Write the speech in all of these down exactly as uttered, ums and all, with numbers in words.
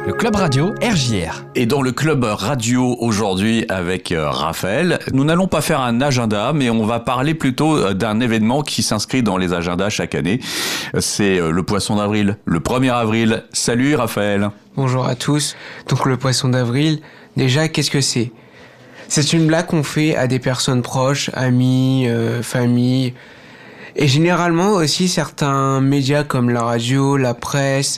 Le Club Radio R J R. Et dans le Club Radio aujourd'hui avec euh, Raphaël, nous n'allons pas faire un agenda, mais on va parler plutôt d'un événement qui s'inscrit dans les agendas chaque année. C'est euh, le Poisson d'avril, le premier avril. Salut Raphaël. Bonjour à tous. Donc le Poisson d'avril, déjà qu'est-ce que c'est ? C'est une blague qu'on fait à des personnes proches, amis, euh, famille. Et généralement aussi certains médias comme la radio, la presse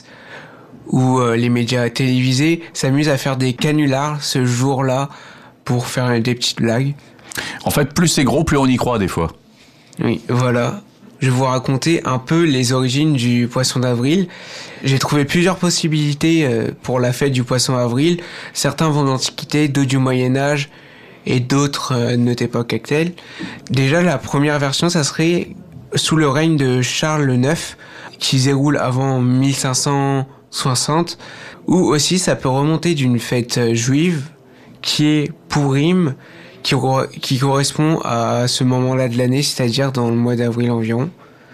ou euh, les médias télévisés s'amusent à faire des canulars ce jour-là pour faire des petites blagues. En fait, plus c'est gros, plus on y croit des fois. Oui, voilà. Je vais vous raconter un peu les origines du Poisson d'avril. J'ai trouvé plusieurs possibilités euh, pour la fête du Poisson d'avril. Certains vont d'l'Antiquité, d'autres du Moyen-Âge et d'autres euh, de notre époque actuelle. Déjà, la première version, ça serait sous le règne de Charles le neuf, qui se déroule avant mille cinq cent soixante, ou aussi ça peut remonter d'une fête juive qui est Purim, qui, qui correspond à ce moment-là de l'année, c'est-à-dire dans le mois d'avril environ.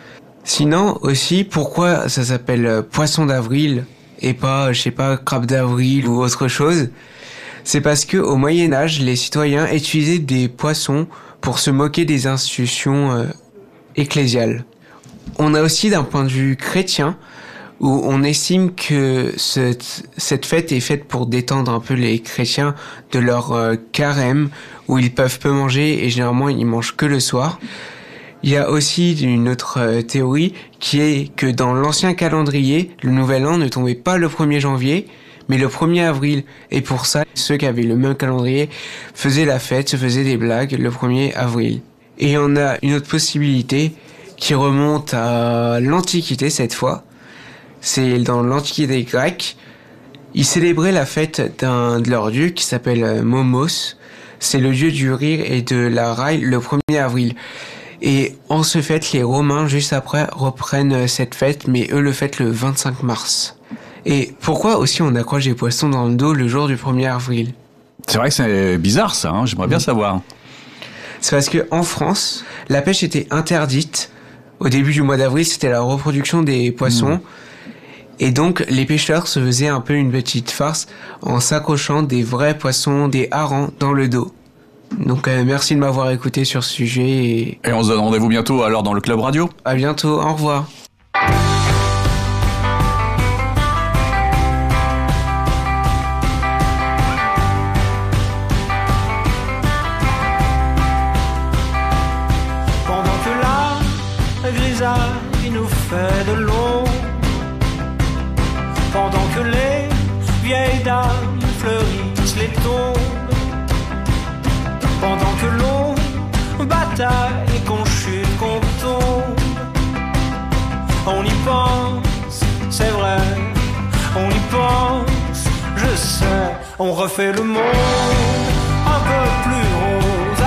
Sinon aussi, pourquoi ça s'appelle Poisson d'avril et pas, je sais pas, crabe d'avril ou autre chose ? C'est parce que au Moyen-Âge, les citoyens utilisaient des poissons pour se moquer des institutions euh, ecclésiales. On a aussi d'un point de vue chrétien, où on estime que cette, cette fête est faite pour détendre un peu les chrétiens de leur euh, carême, où ils peuvent peu manger et généralement ils mangent que le soir. Il y a aussi une autre euh, théorie qui est que dans l'ancien calendrier, le nouvel an ne tombait pas le premier janvier, mais le premier avril. Et pour ça, ceux qui avaient le même calendrier faisaient la fête, se faisaient des blagues le premier avril. Et on a une autre possibilité qui remonte à l'Antiquité cette fois. C'est dans l'Antiquité grecque. Ils célébraient la fête d'un de leurs dieux qui s'appelle Momos. C'est le dieu du rire et de la raille le premier avril. Et en ce fait, les Romains, juste après, reprennent cette fête, mais eux le fêtent le vingt-cinq mars. Et pourquoi aussi on accroche des poissons dans le dos le jour du premier avril ? C'est vrai que c'est bizarre ça, hein, j'aimerais bien mmh. savoir. C'est parce que en France, la pêche était interdite. Au début du mois d'avril, c'était la reproduction des poissons. Mmh. Et donc, les pêcheurs se faisaient un peu une petite farce en s'accrochant des vrais poissons, des harengs, dans le dos. Donc, euh, merci de m'avoir écouté sur ce sujet. Et... et on se donne rendez-vous bientôt alors dans le Club Radio. À bientôt, au revoir. Pendant que la grisaille nous fait de l'ombre, pendant que les vieilles dames fleurissent les tombes, pendant que l'on bataille et qu'on chute, qu'on tombe, on y pense, c'est vrai, on y pense, je sais, on refait le monde un peu plus rose,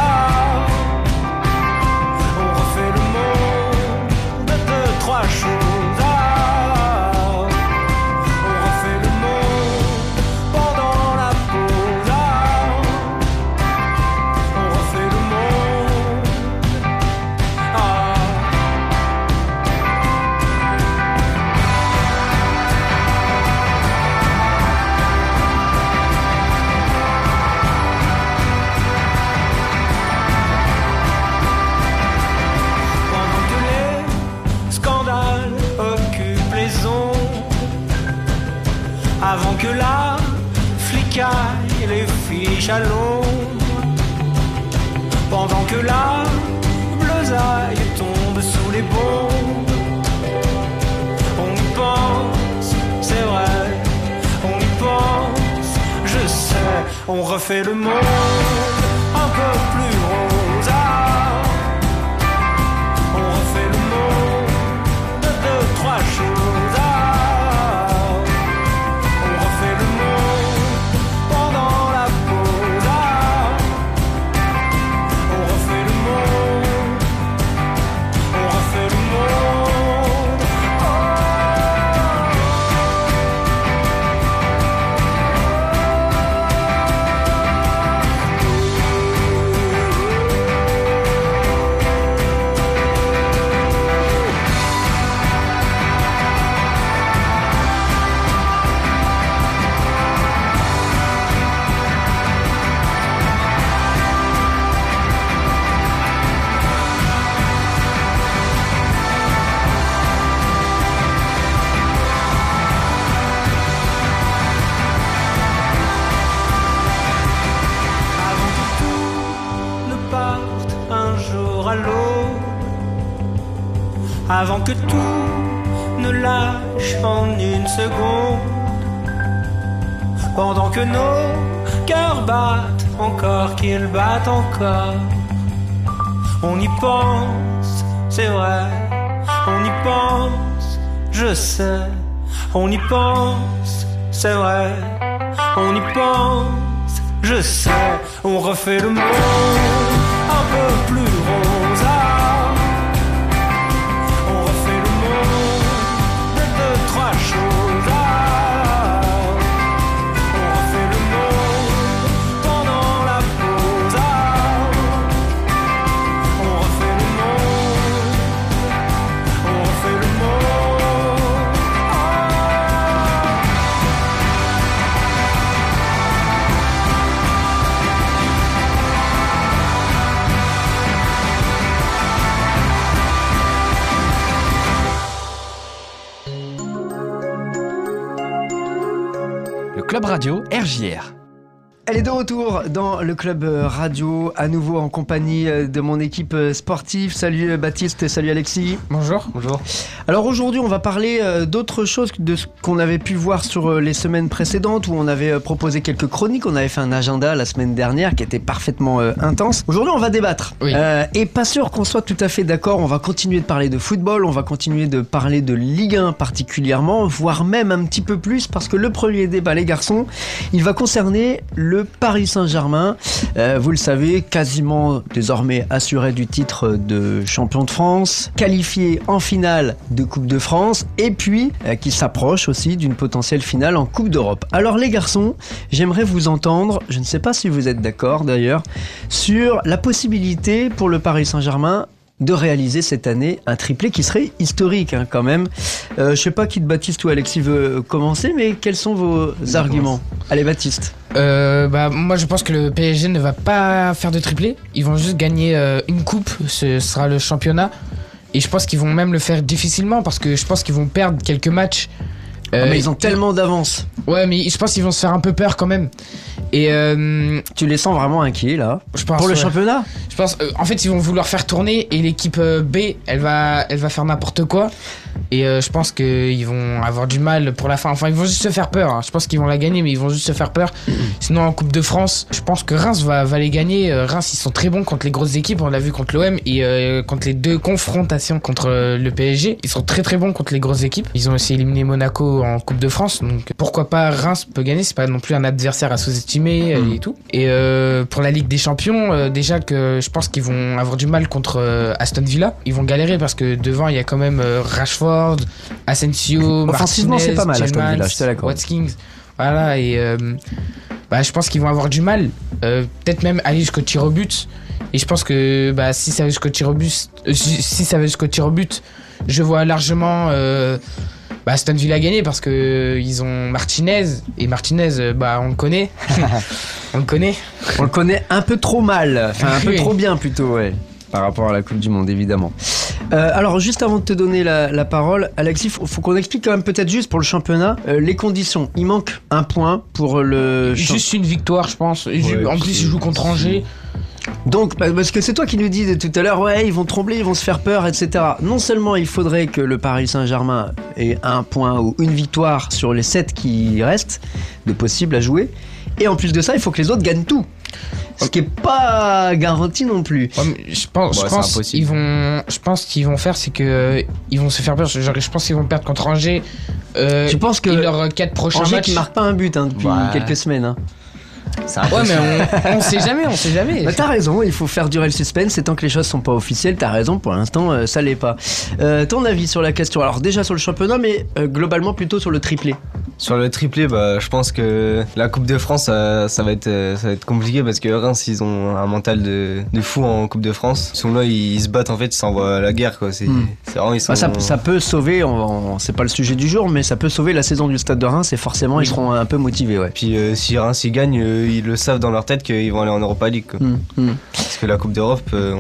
on refait le monde de deux, trois choses. Avant que la flicaille les fiche à l'ombre, pendant que la bleusaille tombe sous les bombes, on y pense, c'est vrai, on y pense, je sais, on refait le monde un peu plus rose, on refait le monde de deux, trois choses. avant que tout ne lâche en une seconde. Pendant que nos cœurs battent, encore qu'ils battent encore. On y pense, c'est vrai, on y pense, je sais. On y pense, c'est vrai, on y pense, je sais. On refait le monde un peu plus rose. On refait le monde de deux, trois choses. On refait le monde pendant la pause. On refait le monde, on refait le monde. Club Radio R J R. Elle est de retour dans le club radio, à nouveau en compagnie de mon équipe sportive. Salut Baptiste, salut Alexis. Bonjour. Bonjour. Alors aujourd'hui, on va parler d'autre chose que de ce qu'on avait pu voir sur les semaines précédentes, où on avait proposé quelques chroniques. On avait fait un agenda la semaine dernière qui était parfaitement intense. Aujourd'hui, on va débattre. Oui. Euh, et pas sûr qu'on soit tout à fait d'accord. On va continuer de parler de football, on va continuer de parler de Ligue un particulièrement, voire même un petit peu plus, parce que le premier débat, les garçons, il va concerner le Le Paris Saint-Germain, euh, vous le savez, quasiment désormais assuré du titre de champion de France, qualifié en finale de Coupe de France, et puis euh, qui s'approche aussi d'une potentielle finale en Coupe d'Europe. Alors les garçons, j'aimerais vous entendre, je ne sais pas si vous êtes d'accord d'ailleurs, sur la possibilité pour le Paris Saint-Germain de réaliser cette année un triplé qui serait historique hein, quand même. Euh, je ne sais pas qui de Baptiste ou Alexis veut commencer, mais quels sont vos je arguments commence. Allez Baptiste. Euh, bah, moi je pense que le P S G ne va pas faire de triplé. Ils vont juste gagner euh, une coupe, ce sera le championnat. Et je pense qu'ils vont même le faire difficilement parce que je pense qu'ils vont perdre quelques matchs. Euh, oh, mais ils ont tellement d'avance. Ouais, mais je pense qu'ils vont se faire un peu peur quand même. Et euh, tu les sens vraiment inquiets là je pense, pour le ouais. championnat. Je pense. Euh, en fait, ils vont vouloir faire tourner et l'équipe euh, B, elle va, elle va faire n'importe quoi. Et euh, je pense qu'ils vont avoir du mal pour la fin. Enfin, ils vont juste se faire peur. Hein. Je pense qu'ils vont la gagner, mais ils vont juste se faire peur. Sinon, en Coupe de France, je pense que Reims va, va les gagner. Euh, Reims, ils sont très bons contre les grosses équipes. On l'a vu contre l'O M et euh, contre les deux confrontations contre euh, le P S G. Ils sont très très bons contre les grosses équipes. Ils ont aussi éliminé Monaco en Coupe de France. Donc pourquoi pas Reims peut gagner. C'est pas non plus un adversaire à sous-estimer mmh. et tout. Et euh, pour la Ligue des Champions, euh, déjà que je pense qu'ils vont avoir du mal contre euh, Aston Villa. Ils vont galérer parce que devant il y a quand même euh, Rashford, Asensio, offensivement c'est pas mal Tielemans, Aston Villa, je te l'accorde. Watkins. Voilà et euh, bah, je pense qu'ils vont avoir du mal. Euh, peut-être même aller jusqu'au tir au but. Et je pense que bah, si ça va jusqu'au tir au but, euh, si ça va jusqu'au tir au but, je vois largement euh, bah, Aston Villa gagner parce que euh, ils ont Martinez et Martinez, euh, bah on le connaît, on le connaît, on le connaît un peu trop mal, enfin un peu trop bien plutôt, ouais. Par rapport à la Coupe du Monde, évidemment. Euh, alors, juste avant de te donner la, la parole, Alexis, il faut, faut qu'on explique quand même peut-être juste pour le championnat euh, les conditions. Il manque un point pour le... Juste champ... une victoire, je pense. Ouais, en plus, ils jouent contre Angers. Donc, parce que c'est toi qui nous dis tout à l'heure, ouais, ils vont trembler, ils vont se faire peur, et cetera. Non seulement il faudrait que le Paris Saint-Germain ait un point ou une victoire sur les sept qui restent de possibles à jouer, et en plus de ça, il faut que les autres gagnent tout. Ce qui est pas garanti non plus. Ouais, je pense, ouais, je pense qu'ils vont, je pense qu'ils vont faire, c'est que euh, ils vont se faire peur. Genre, je pense qu'ils vont perdre contre Angers. Euh, tu penses que leurs quatre prochains Angers matchs qui marque pas un but hein, depuis ouais. quelques semaines. Hein. Ouais, mais on, on sait jamais, on sait jamais. Bah, t'as raison, il faut faire durer le suspense. Et tant que les choses sont pas officielles, t'as raison. Pour l'instant, euh, ça l'est pas. Euh, ton avis sur la question? Alors déjà sur le championnat, mais euh, globalement plutôt sur le triplé. Sur le triplé, bah, je pense que la Coupe de France, ça, ça, va être, ça va être compliqué parce que Reims, ils ont un mental de, de fou en Coupe de France. Ils sont là, ils, ils se battent en fait, ils s'envoient à la guerre, quoi. C'est, mmh. c'est vraiment, ils sont... bah, ça, ça peut sauver, on, on, c'est pas le sujet du jour, mais ça peut sauver la saison du Stade de Reims et forcément, ils seront un peu motivés. Ouais. Puis euh, si Reims ils gagnent, euh, ils le savent dans leur tête qu'ils vont aller en Europa League, quoi. Mmh. Mmh. Parce que la Coupe d'Europe, euh,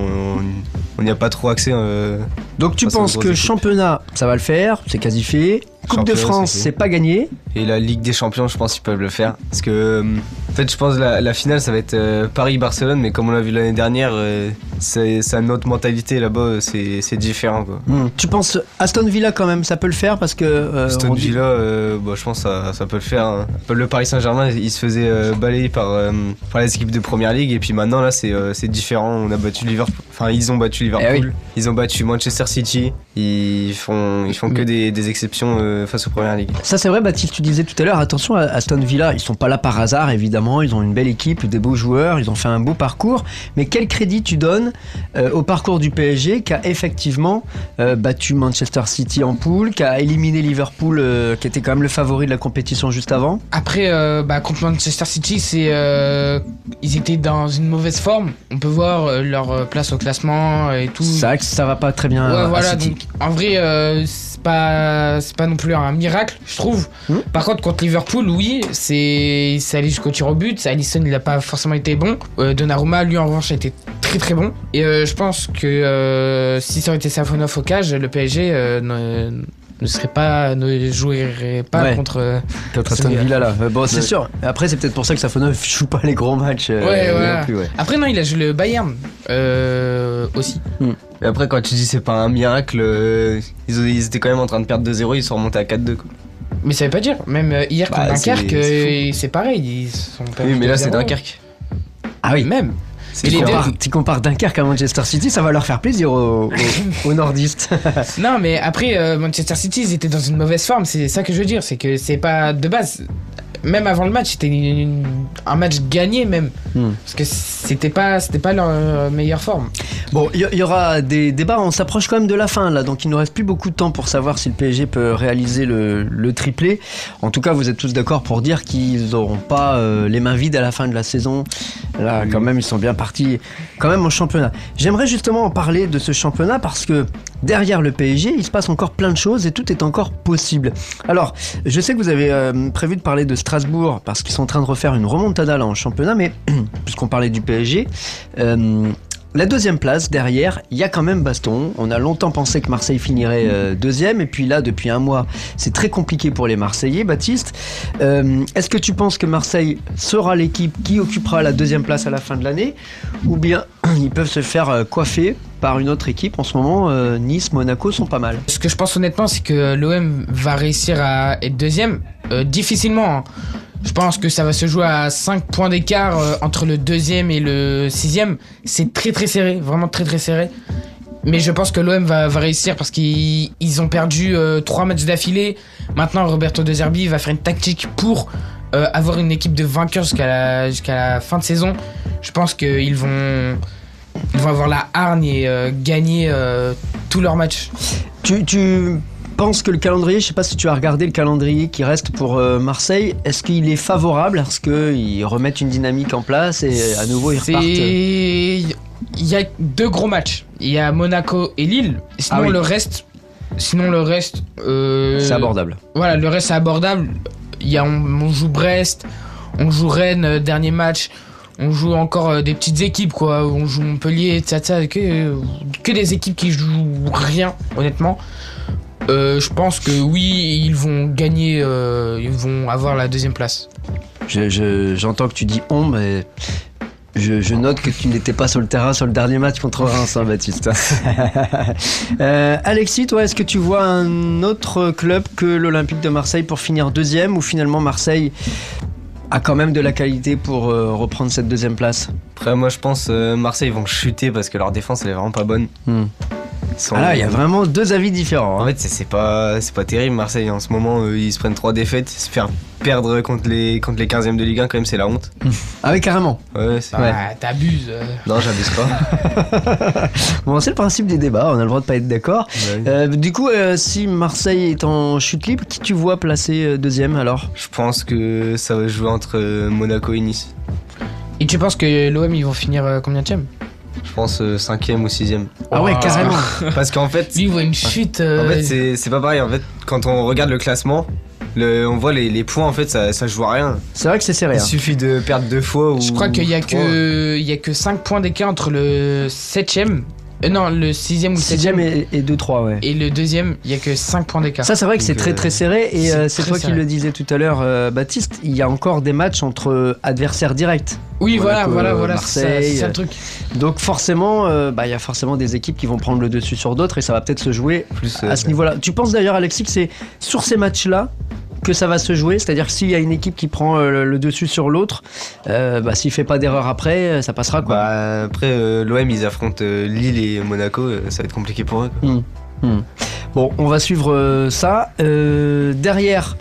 on n'y a pas trop accès. Euh, Donc tu penses que équipes. Championnat, ça va le faire, c'est quasi fait. Coupe champion, de France, c'est, c'est pas gagné. Et la Ligue des Champions, je pense qu'ils peuvent le faire. Parce que, euh, en fait, je pense que la, la finale, ça va être euh, Paris-Barcelone. Mais comme on l'a vu l'année dernière, euh, c'est, c'est notre mentalité là-bas, c'est, c'est différent quoi. Mmh. Tu penses Aston Villa quand même, ça peut le faire parce que. Euh, Aston on dit- Villa, euh, bah, je pense que ça, ça peut le faire. Hein. Le Paris Saint-Germain, il se faisait euh, balayer par, euh, par les équipes de Première Ligue et puis maintenant là c'est, euh, c'est différent. On a battu Liverpool, enfin ils ont battu Liverpool, Eh oui. ils ont battu Manchester City. Ils font, ils font que des, des exceptions euh, face aux Premières Ligue. Ça c'est vrai Baptiste, tu disais tout à l'heure, attention à Aston Villa, ils sont pas là par hasard évidemment, ils ont une belle équipe, des beaux joueurs, ils ont fait un beau parcours, mais quel crédit tu donnes euh, au parcours du P S G qui a effectivement euh, battu Manchester City en poule, qui a éliminé Liverpool euh, qui était quand même le favori de la compétition juste avant. Après, euh, bah, contre Manchester City, c'est, euh, ils étaient dans une mauvaise forme. On peut voir euh, leur euh, place au classement et tout. C'est vrai que ça va pas très bien Ouais, à voilà, City. donc en vrai, euh, c'est pas, c'est pas non plus un miracle, je trouve. Mmh. Par contre, contre Liverpool, oui, c'est, c'est allé jusqu'au tir au but. Alisson, il a pas forcément été bon. Euh, Donnarumma, lui, en revanche, a été très très bon. Et euh, je pense que euh, si ça aurait été Safonov au cage, le P S G euh, ne, ne serait pas, ne jouerait pas Ouais. contre. euh, Contre Aston Villa là. Euh, bon c'est sûr, après c'est peut-être pour ça que Safonov joue pas les gros matchs. euh, Ouais, non voilà. plus, ouais. Après, non, il a joué le Bayern euh, aussi. Et après quand tu dis c'est pas un miracle, euh, ils, ont- ils étaient quand même en train de perdre deux zéro, ils sont remontés à quatre deux quoi. Mais ça veut pas dire, même euh, hier Bah, contre c'est- Dunkerque, c'est euh, c'est pareil, ils sont perdus Oui mais là deux c'est zéro. Dunkerque. Ah oui, Même. C'est tu les différent. compares, tu compares Dunkerque à Manchester City, ça va leur faire plaisir aux, aux- aux nordistes. Non, mais après, euh, Manchester City, ils étaient dans une mauvaise forme. C'est ça que je veux dire. C'est que c'est pas de base. Même avant le match, c'était une- une- un match gagné, même. Hmm. Parce que c'était pas, c'était pas leur euh, meilleure forme. Bon, il y, y aura des débats, on s'approche quand même de la fin là, donc il ne reste plus beaucoup de temps pour savoir si le P S G peut réaliser le, le triplé. En tout cas, vous êtes tous d'accord pour dire qu'ils n'auront pas euh, les mains vides à la fin de la saison. Là, quand même, ils sont bien partis quand même en championnat. J'aimerais justement en parler de ce championnat parce que derrière le P S G, il se passe encore plein de choses et tout est encore possible. Alors, je sais que vous avez euh, prévu de parler de Strasbourg parce qu'ils sont en train de refaire une remontada là en championnat, mais puisqu'on parlait du P S G, euh, la deuxième place, derrière, il y a quand même baston. On a longtemps pensé que Marseille finirait euh, deuxième, et puis là, depuis un mois, c'est très compliqué pour les Marseillais. Baptiste, euh, est-ce que tu penses que Marseille sera l'équipe qui occupera la deuxième place à la fin de l'année, ou bien ils peuvent se faire euh, coiffer par une autre équipe? En ce moment, euh, Nice, Monaco sont pas mal. Ce que je pense honnêtement, c'est que l'O M va réussir à être deuxième. Euh, difficilement. Hein. Je pense que ça va se jouer à cinq points d'écart euh, entre le deuxième et le sixième. C'est très très serré, vraiment très très serré. Mais je pense que l'O M va, va réussir parce qu'ils ils ont perdu euh, trois matchs d'affilée. Maintenant, Roberto De Zerbi va faire une tactique pour euh, avoir une équipe de vainqueurs jusqu'à la, jusqu'à la fin de saison. Je pense qu'ils vont, ils vont avoir la hargne et euh, gagner euh, tous leurs matchs. Tu, tu penses que le calendrier, je sais pas si tu as regardé le calendrier qui reste pour euh, Marseille, est-ce qu'il est favorable à ce qu'ils remettent une dynamique en place et à nouveau ils C'est- repartent? Il y a deux gros matchs. Il y a Monaco et Lille. Sinon, Ah oui. le reste. Sinon, le reste. euh, C'est abordable. Voilà, le reste, c'est abordable. Il y a, on, on joue Brest, on joue Rennes, euh, dernier match. On joue encore euh, des petites équipes, quoi. On joue Montpellier, tsa que, que des équipes qui jouent rien, honnêtement. Euh, je pense que oui, ils vont gagner, euh, ils vont avoir la deuxième place. Je, je- j'entends que tu dis on, mais je, je note que tu n'étais pas sur le terrain sur le dernier match contre Reims, hein, Baptiste. euh, Alexis, toi, est-ce que tu vois un autre club que l'Olympique de Marseille pour finir deuxième, ou finalement Marseille a quand même de la qualité pour euh, reprendre cette deuxième place? Après moi je pense euh, Marseille ils vont chuter parce que leur défense elle est vraiment pas bonne. Hmm. Ils sont- Ah là, il y a vraiment deux avis différents. En hein. fait, c'est, c'est pas, c'est pas terrible, Marseille. En ce moment, euh, ils se prennent trois défaites. Se faire perdre contre les, contre les quinzièmes de Ligue un, quand même, c'est la honte. Ah oui, carrément. Ouais, c'est... Ah, t'abuses. euh. Non, j'abuse pas. Bon, c'est le principe des débats, on a le droit de pas être d'accord. Ouais. Euh, du coup, euh, si Marseille est en chute libre, qui tu vois placer euh, deuxième alors? Je pense que ça va jouer entre euh, Monaco et Nice. Et tu penses que l'O M ils vont finir euh, combien de tième? Je pense euh, cinquième ou sixième. Ah ouais, Oh. carrément. Parce qu'en fait, Lui, il voit une chute. en euh, fait c'est, c'est pas pareil. En fait, quand on regarde le classement, le, on voit les, les points, en fait, ça, ça joue à rien. C'est vrai que c'est serré. Il hein. suffit de perdre deux fois ou Je crois qu'il y a trois. que il y a que cinq points d'écart entre le septième Euh, non, le sixième ou le Sixième septième. et, et deux trois, ouais. Et le deuxième, il y a que cinq points d'écart. Ça, c'est vrai que c'est Donc, très euh, très serré. Et c'est euh, c'est très toi qui serré. le disais tout à l'heure, euh, Baptiste. Il y a encore des matchs entre adversaires directs. Oui, voilà, Monaco, voilà, voilà, c'est ça, Marseille, c'est ça euh, le truc. Donc forcément, euh, bah, il y a forcément des équipes qui vont prendre le dessus sur d'autres et ça va peut-être se jouer Plus, à euh, ce niveau-là. Tu penses d'ailleurs, Alexis, que c'est sur ces matchs-là que ça va se jouer, c'est-à-dire que s'il y a une équipe qui prend euh, le, le dessus sur l'autre, euh, bah, s'il fait pas d'erreur après, ça passera quoi. Bah, après, euh, l'O M, ils affrontent euh, Lille et Monaco, euh, ça va être compliqué pour eux. Quoi. Hmm. Hmm. Bon, on va suivre euh, ça. Euh, derrière,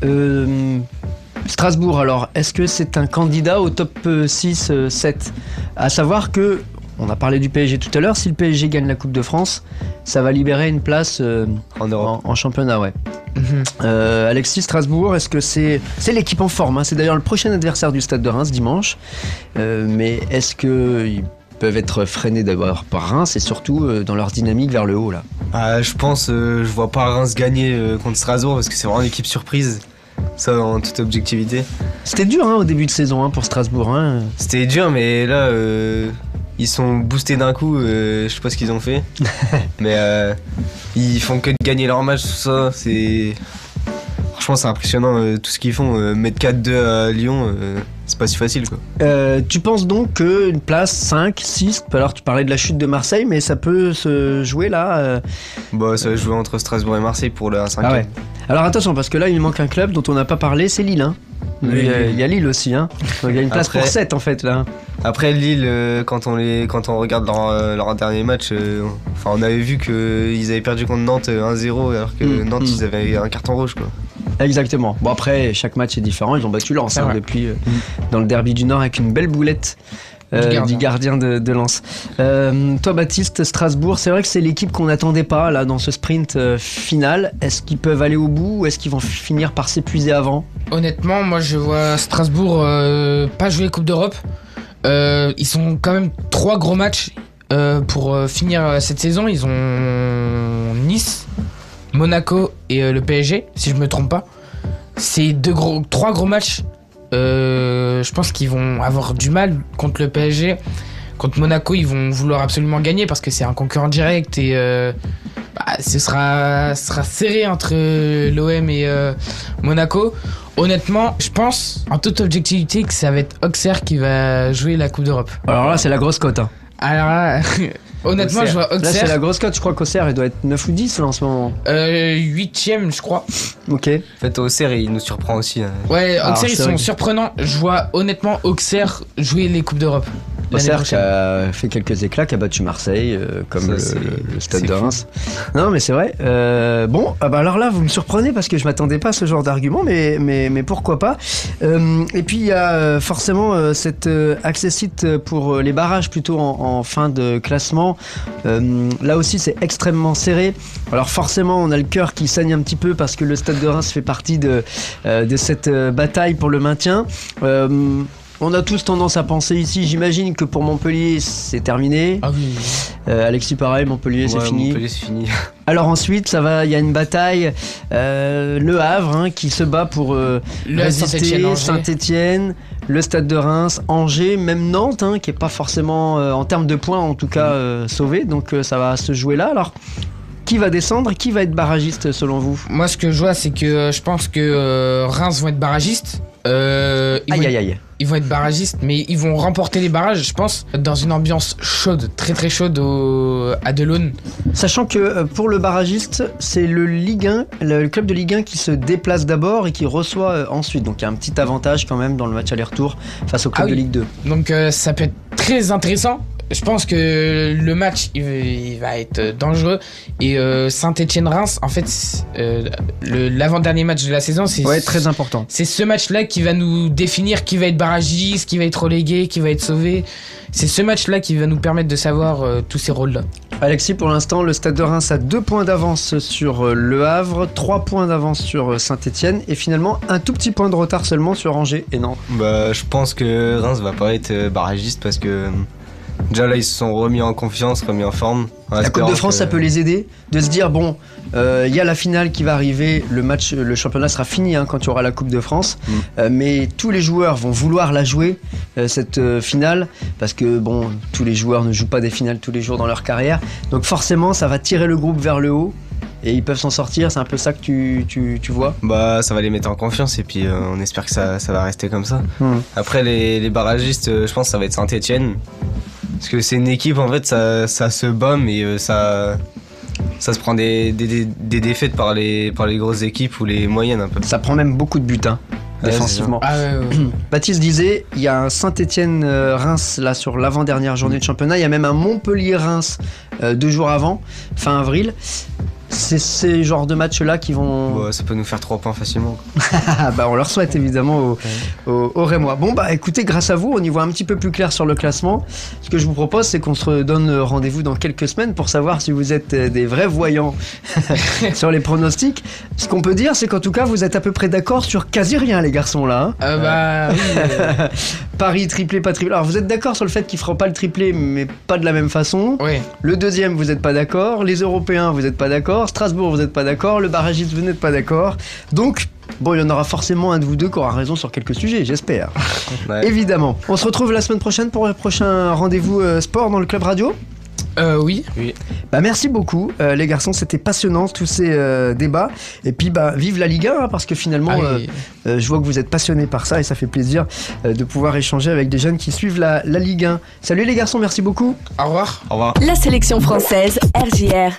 euh, Strasbourg, alors, est-ce que c'est un candidat au top six sept? À savoir que, on a parlé du P S G tout à l'heure, si le P S G gagne la Coupe de France, ça va libérer une place euh, En Europe. en, en championnat, ouais. Mhm. Euh, Alexis, Strasbourg, est-ce que c'est c'est l'équipe en forme, hein, c'est d'ailleurs le prochain adversaire du Stade de Reims dimanche. Euh, mais est-ce qu'ils peuvent être freinés d'abord par Reims et surtout euh, dans leur dynamique vers le haut là? Ah, je pense, euh, je vois pas Reims gagner euh, contre Strasbourg parce que c'est vraiment une équipe surprise. Ça, en toute objectivité. C'était dur hein, au début de saison hein, pour Strasbourg. Hein. C'était dur, mais là, euh, ils sont boostés d'un coup. Euh, je sais pas ce qu'ils ont fait. mais euh, ils font que de gagner leur match, tout ça. C'est. Franchement, c'est impressionnant euh, tout ce qu'ils font. Euh, mettre quatre deux à Lyon, euh, c'est pas si facile quoi. Euh, tu penses donc qu'une place cinq, six, alors tu parlais de la chute de Marseille, mais ça peut se jouer là euh... Bah, ça va jouer entre Strasbourg et Marseille pour la cinquième. Ah ouais. Alors attention, parce que là il manque un club dont on n'a pas parlé, c'est Lille. Hein. Oui, il, y a, oui. il y a Lille aussi. Hein. Donc, il y a une place Après- pour sept en fait là. Après Lille, euh, quand on les, quand on regarde leur, euh, leur dernier match, euh, enfin on avait vu qu'ils avaient perdu contre Nantes euh, un zéro alors que Mm, Nantes mm. ils avaient un carton rouge quoi. Exactement. Bon après, chaque match est différent. Ils ont battu Lens C'est hein, vrai. depuis euh, dans le derby du Nord avec une belle boulette euh, Du gardien. du gardien de, de Lens. Euh, toi Baptiste, Strasbourg, c'est vrai que c'est l'équipe qu'on n'attendait pas là dans ce sprint euh, final. Est-ce qu'ils peuvent aller au bout ou est-ce qu'ils vont finir par s'épuiser avant? Honnêtement, moi je vois Strasbourg euh, pas jouer Coupe d'Europe. Euh, ils sont quand même trois gros matchs euh, pour euh, finir euh, cette saison. Ils ont Nice, Monaco et euh, le P S G, si je me trompe pas. C'est deux gros, trois gros matchs. Euh, je pense qu'ils vont avoir du mal contre le P S G. Contre Monaco, ils vont vouloir absolument gagner parce que c'est un concurrent direct et euh, bah, ce sera, sera serré entre l'O M et euh, Monaco. Honnêtement, je pense, en toute objectivité, que ça va être Auxerre qui va jouer la Coupe d'Europe. Alors là, c'est la grosse cote. Hein. Alors là, honnêtement, je vois Là, c'est la Auxerre grosse cote. Je crois qu'Auxerre, il doit être neuf ou dix là en ce moment. euh, huitième, je crois. Ok. En fait Auxerre il nous surprend aussi. Hein. Ouais, Alors, Auxerre, ils c'est vrai sont que- surprenants. Je vois honnêtement Auxerre jouer les Coupes d'Europe. l'année Auxerre qui prochaine. a fait quelques éclats, qui a battu Marseille, euh, comme Ça, le, c'est- le stade c'est de fou. Reims. Non, mais c'est vrai. Euh, bon, ah bah alors là, vous me surprenez parce que je m'attendais pas à ce genre d'argument, mais, mais, mais pourquoi pas. Euh, et puis, il y a euh, forcément euh, cette euh, accessite pour euh, les barrages plutôt en, en fin de classement. Euh, là aussi, c'est extrêmement serré. Alors forcément, on a le cœur qui saigne un petit peu parce que le stade de Reims fait partie de, euh, de cette euh, bataille pour le maintien. Euh, On a tous tendance à penser ici, j'imagine que pour Montpellier c'est terminé. Ah oui. Euh, Alexis pareil, Montpellier c'est Ouais, fini. Montpellier c'est fini. Alors ensuite ça va, il y a une bataille, euh, Le Havre hein, qui se bat pour euh, Le résister, Saint-Étienne-Angers. Saint-Étienne, le Stade de Reims, Angers, même Nantes hein, qui est pas forcément euh, en termes de points en tout cas euh, sauvé, donc euh, ça va se jouer là. Alors qui va descendre, qui va être barragiste selon vous? Moi, ce que je vois, c'est que euh, je pense que euh, Reims vont être barragistes. Euh, ils, Aïe vont aïe être, aïe. ils vont être barragistes, mais ils vont remporter les barrages, je pense, dans une ambiance chaude, très très chaude au, à Delaune. Sachant que euh, pour le barragiste, c'est le Ligue un, le club de Ligue un qui se déplace d'abord et qui reçoit euh, ensuite. Donc il y a un petit avantage quand même dans le match aller-retour face au club Ah oui. de Ligue deux. Donc euh, ça peut être très intéressant. Je pense que le match il va, il va être dangereux et euh, Saint-Étienne-Reims en fait euh, le- l'avant-dernier match de la saison c'est Ouais, très important. c'est ce match-là qui va nous définir qui va être barragiste, qui va être relégué, qui va être sauvé. C'est ce match-là qui va nous permettre de savoir euh, tous ces rôles-là. Alexis, pour l'instant, le Stade de Reims a deux points d'avance sur euh, Le Havre, trois points d'avance sur euh, Saint-Étienne et finalement un tout petit point de retard seulement sur Angers et Nantes. Bah je pense que Reims va pas être euh, barragiste parce que déjà là, ils se sont remis en confiance, remis en forme. En La Coupe espérant de France, que- ça peut les aider de se dire bon, il euh, y a la finale qui va arriver, le match, le championnat sera fini hein, quand il y aura la Coupe de France, Mm. euh, mais tous les joueurs vont vouloir la jouer euh, cette euh, finale parce que bon, tous les joueurs ne jouent pas des finales tous les jours dans leur carrière, donc forcément, ça va tirer le groupe vers le haut. Et ils peuvent s'en sortir, c'est un peu ça que tu, tu, tu vois. Bah, ça va les mettre en confiance et puis euh, on espère que ça, ça va rester comme ça. Mm. Après, les, les barragistes, euh, je pense que ça va être Saint-Etienne. Parce que c'est une équipe, en fait, ça, ça se bat, mais euh, ça, ça se prend des, des, des, des défaites par les, par les grosses équipes ou les moyennes un peu. Ça prend même beaucoup de buts hein, Ouais, défensivement. Ah ouais, ouais. Baptiste disait, il y a un Saint-Étienne-Reims là sur l'avant-dernière journée de championnat. Il y a même un Montpellier-Reims euh, deux jours avant, fin avril. C'est ces genres de matchs-là qui vont. Bah, ça peut nous faire trois points facilement. Ah bah on leur souhaite évidemment au, au, au Rémois. Bon bah écoutez, grâce à vous, on y voit un petit peu plus clair sur le classement. Ce que je vous propose, c'est qu'on se donne rendez-vous dans quelques semaines pour savoir si vous êtes des vrais voyants sur les pronostics. Ce qu'on peut dire, c'est qu'en tout cas, vous êtes à peu près d'accord sur quasi rien, les garçons là. Hein. Euh, bah oui. euh, Paris triplé, pas triplé. Alors vous êtes d'accord sur le fait qu'il ne fera pas le triplé, mais pas de la même façon. ouais. Le deuxième, vous n'êtes pas d'accord. Les Européens, vous n'êtes pas d'accord. Strasbourg, vous n'êtes pas d'accord. Le barragiste, vous n'êtes pas d'accord. Donc, bon, il y en aura forcément un de vous deux qui aura raison sur quelques sujets, j'espère. Ouais. Évidemment. On se retrouve la semaine prochaine pour le prochain rendez-vous euh, sport dans le Club Radio. Euh, oui. Bah merci beaucoup euh, les garçons, c'était passionnant tous ces euh, débats. Et puis bah vive la Ligue un hein, parce que finalement euh, Allez. euh, je vois que vous êtes passionnés par ça et ça fait plaisir euh, de pouvoir échanger avec des jeunes qui suivent la, la Ligue un. Salut les garçons, merci beaucoup. Au revoir. Au revoir. La sélection française R J R.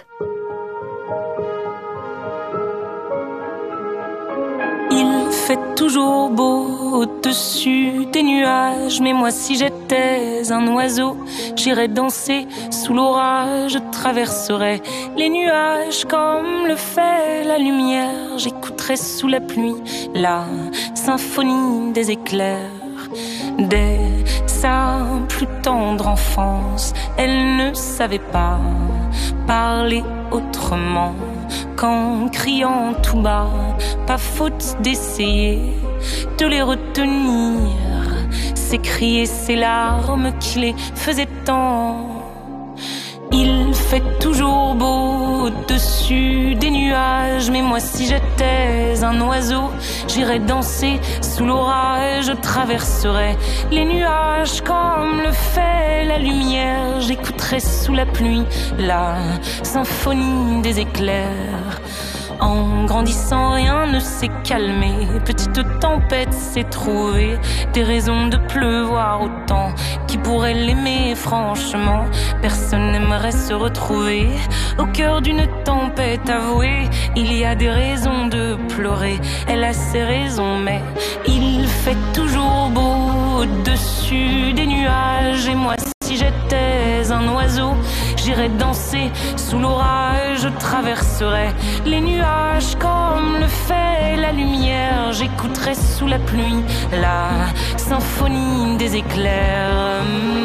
Il fait toujours beau au-dessus des nuages, mais moi si j'étais un oiseau, j'irais danser sous l'orage, je traverserais les nuages comme le fait la lumière, j'écouterais sous la pluie la symphonie des éclairs. Dès sa plus tendre enfance, elle ne savait pas parler autrement qu'en criant tout bas. Pas faute d'essayer de les retenir, ces cris et ces larmes qui les faisaient tant. Il fait toujours beau au-dessus des nuages, mais moi si j'étais un oiseau, j'irais danser sous l'orage, je traverserais les nuages comme le fait la lumière, j'écouterais sous la pluie la symphonie des éclairs. En grandissant, rien ne s'est calmé. Petite tempête s'est trouvée des raisons de pleuvoir autant. Qui pourrait l'aimer, franchement? Personne n'aimerait se retrouver au cœur d'une tempête avouée. Il y a des raisons de pleurer, elle a ses raisons, mais il fait toujours beau au-dessus des nuages. Et moi, si j'étais un oiseau, j'irais danser sous l'orage, je traverserais les nuages comme le fait la lumière, j'écouterais sous la pluie la symphonie des éclairs.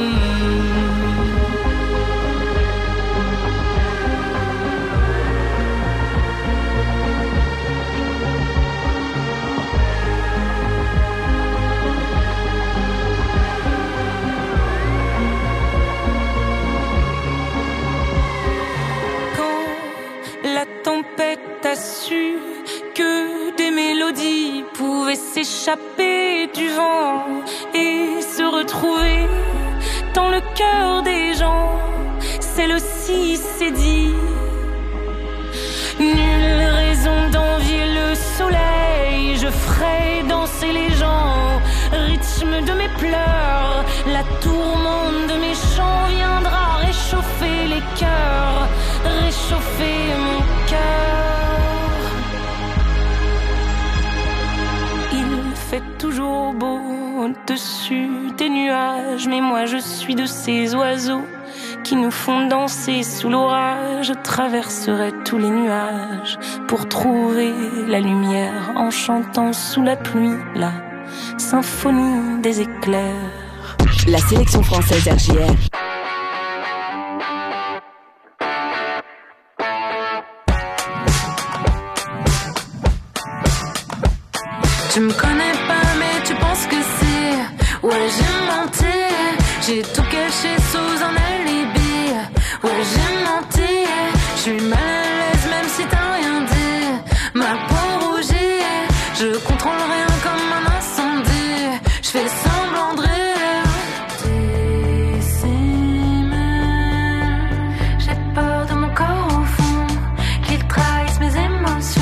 La tempête a su que des mélodies pouvaient s'échapper du vent et se retrouver dans le cœur des gens. Celle aussi s'est dit, nulle raison d'envier le soleil, je ferai danser les gens au rythme de mes pleurs. La tourmente de mes chants viendra réchauffer les cœurs, réchauffer mon cœur. Il fait toujours beau au-dessus des nuages, mais moi je suis de ces oiseaux qui nous font danser sous l'orage. Je traverserai tous les nuages pour trouver la lumière en chantant sous la pluie la symphonie des éclairs. La sélection française R J R. Tu me connais pas mais tu penses que c'est, ouais j'ai menté, J'ai tout caché sous un alibi. Ouais, j'ai menti. Je suis mal à l'aise même si t'as rien dit. Ma peau rougit. Je contrôle rien comme un incendie. Je fais semblant de rire. Dissimule. J'ai peur de mon corps au fond, qu'il trahisse mes émotions.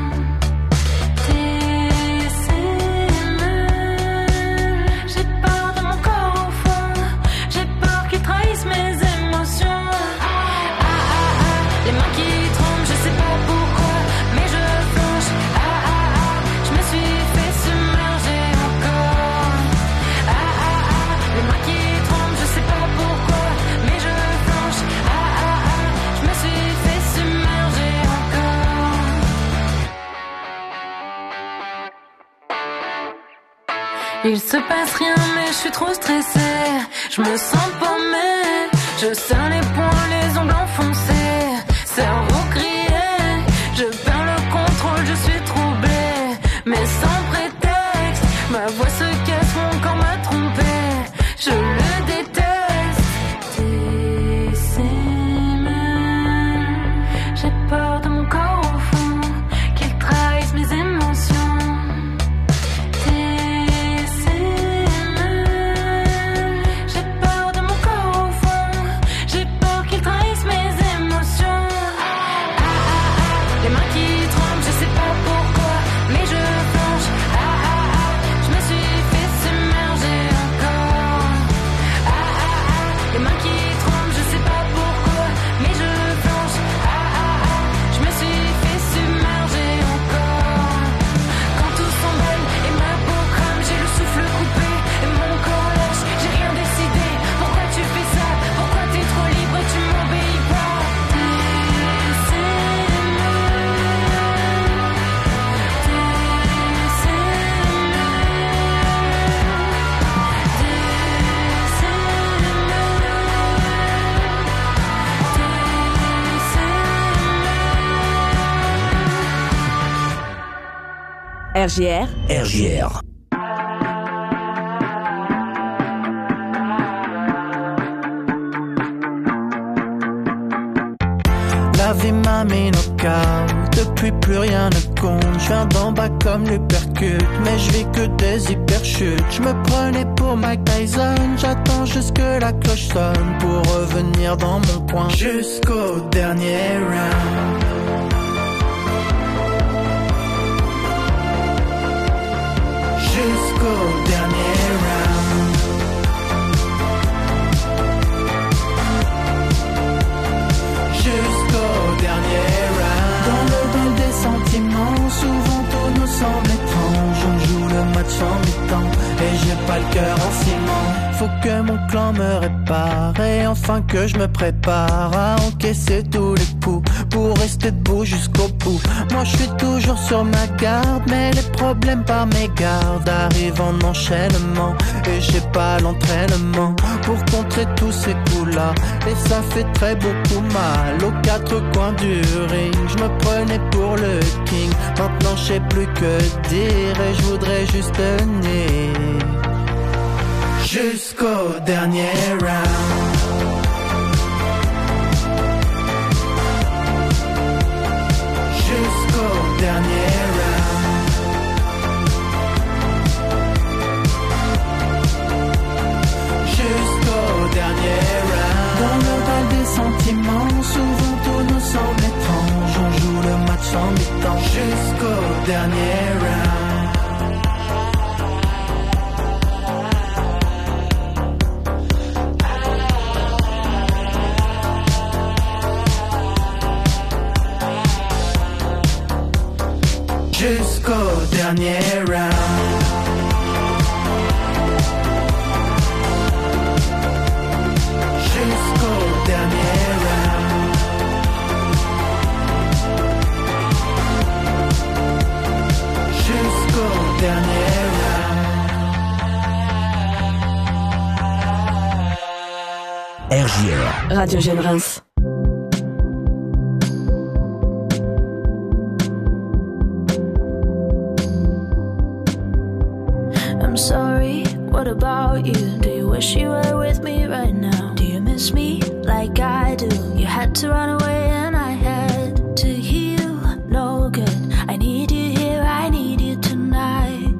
Il se passe rien mais je suis trop stressée. Je me sens paumée. Je serre les poings, les ongles enfoncés. Cerveau grillé. Je perds le contrôle, je suis troublée. Mais sans prétexte. Ma voix se casse, mon corps m'a trompée. Je le déteste. Dissimule. J'ai peur de mon corps au fond, qu'il trahisse mes émotions. R J R. R J R. La vie m'a mis knock-out, depuis plus rien ne compte. Je viens d'en bas comme l'hypercute, mais je vis que des hyperchutes. Je me prenais pour Mike Tyson, j'attends juste que la cloche sonne pour revenir dans mon coin jusqu'au dernier round. Jusqu'au dernier round. Jusqu'au dernier round. Dans le bal des sentiments, souvent tout nous semble étrange. On joue le match en mi-temps et j'ai pas le cœur en ciment. Faut que mon clan me répare et enfin que je me prépare à encaisser tous les coups pour rester debout jusqu'au bout. Moi je suis toujours sur ma garde, mais les problèmes par mes gardes arrivent en enchaînement et j'ai pas l'entraînement pour contrer tous ces coups-là. Et ça fait très beaucoup mal aux quatre coins du ring. Je me prenais pour le king, maintenant je sais plus que dire et je voudrais juste tenir jusqu'au dernier round. Jusqu'au dernier round. Jusqu'au dernier round. Dans le bal des sentiments, souvent tout nous semble étrange. On joue le match en mi-temps jusqu'au dernier round. Jusqu'au dernier round. Jusqu'au dernier round. Jusqu'au dernier round. R J R. Radio Jeune Reims. I'm sorry What about you? Do you wish you were with me right now? Do you miss me like I do? You had to run away and I had to heal. No good. I need you here, I need you tonight.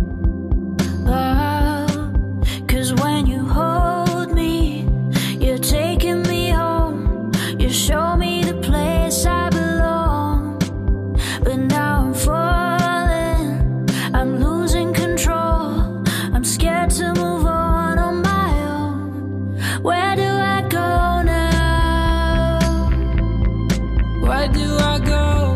Oh, 'cause when you hold me, you're taking me home. You show me the place I belong. But now I'm falling, I'm losing control. I'm scared to move on on my own. Where do I go now? Where do I go?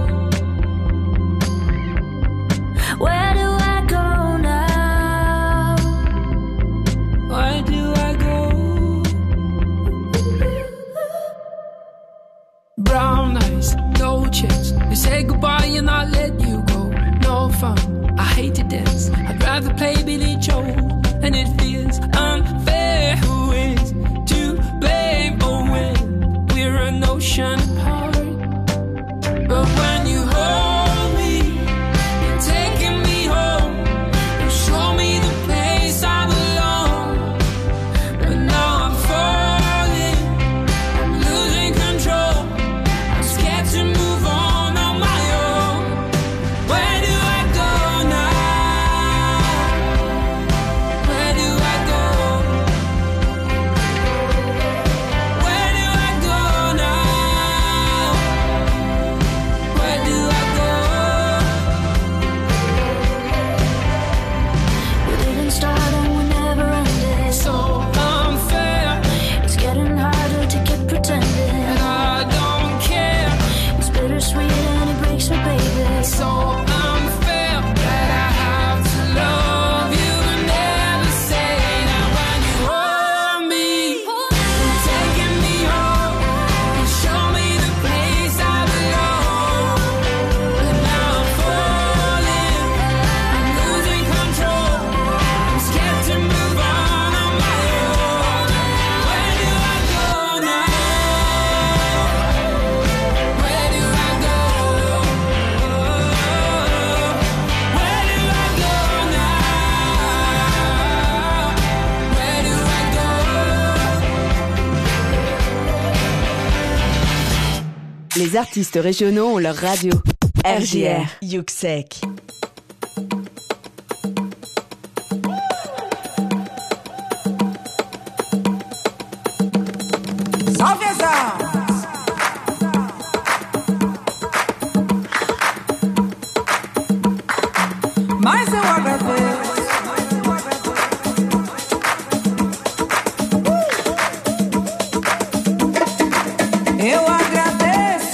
Where do I go now? Where do I go? Brown eyes, no chance. You say goodbye and I let you go. No fun, I hate to dance. I'd rather play Billy Joe. And it feels unfair. Who is to blame? Oh, when we're an ocean apart. But when you hold me, you're taking me home. You show me the place I belong. But now I'm falling, I'm losing control. I'm scared to move on on my own. Where do I go now? Where do I go? Where do I go now? Where do I go? We didn't start and we never ended. So unfair, It's getting harder to keep pretending. and I don't care. It's bittersweet and it breaks me, baby. So unfair that I have to love you and never say that. When you hold me, you're taking me home. You show me the place I belong. But now I'm falling, I'm losing control. I'm scared to move on on my own. Where do I go now? Where do I go? Where do I go now? Where do I go? Les artistes régionaux ont leur radio. R J R. Yuxek. Salve as almas! Mas eu agradeço. Eu agradeço.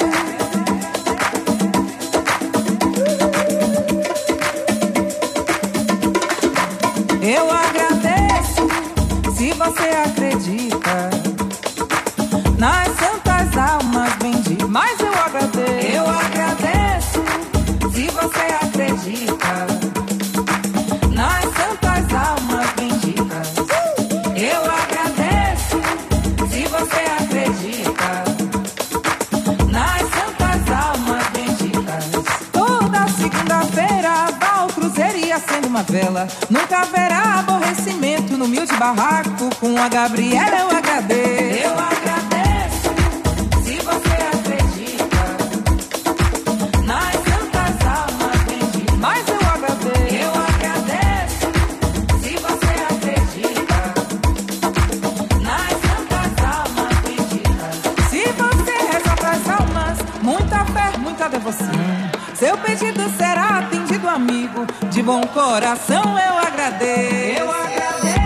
Eu agradeço. Se você acredita nas santas almas benditas. Mas eu agradeço. Eu agradeço. Se você acredita nas santas almas benditas. Eu agradeço. Se você acredita nas santas almas benditas. Toda segunda-feira vá ao cruzeiro e acenda uma vela. Nunca haverá aborrecimento no humilde barraco. Com a Gabriela eu agradeço. Eu agradeço. Se você acredita nas santas almas benditas. Mas eu agradeço. Eu agradeço. Se você acredita nas santas almas benditas. Se você reza pras almas, muita fé, muita devoção. Seu pedido será atendido, amigo. De bom coração eu agradeço. Eu agradeço.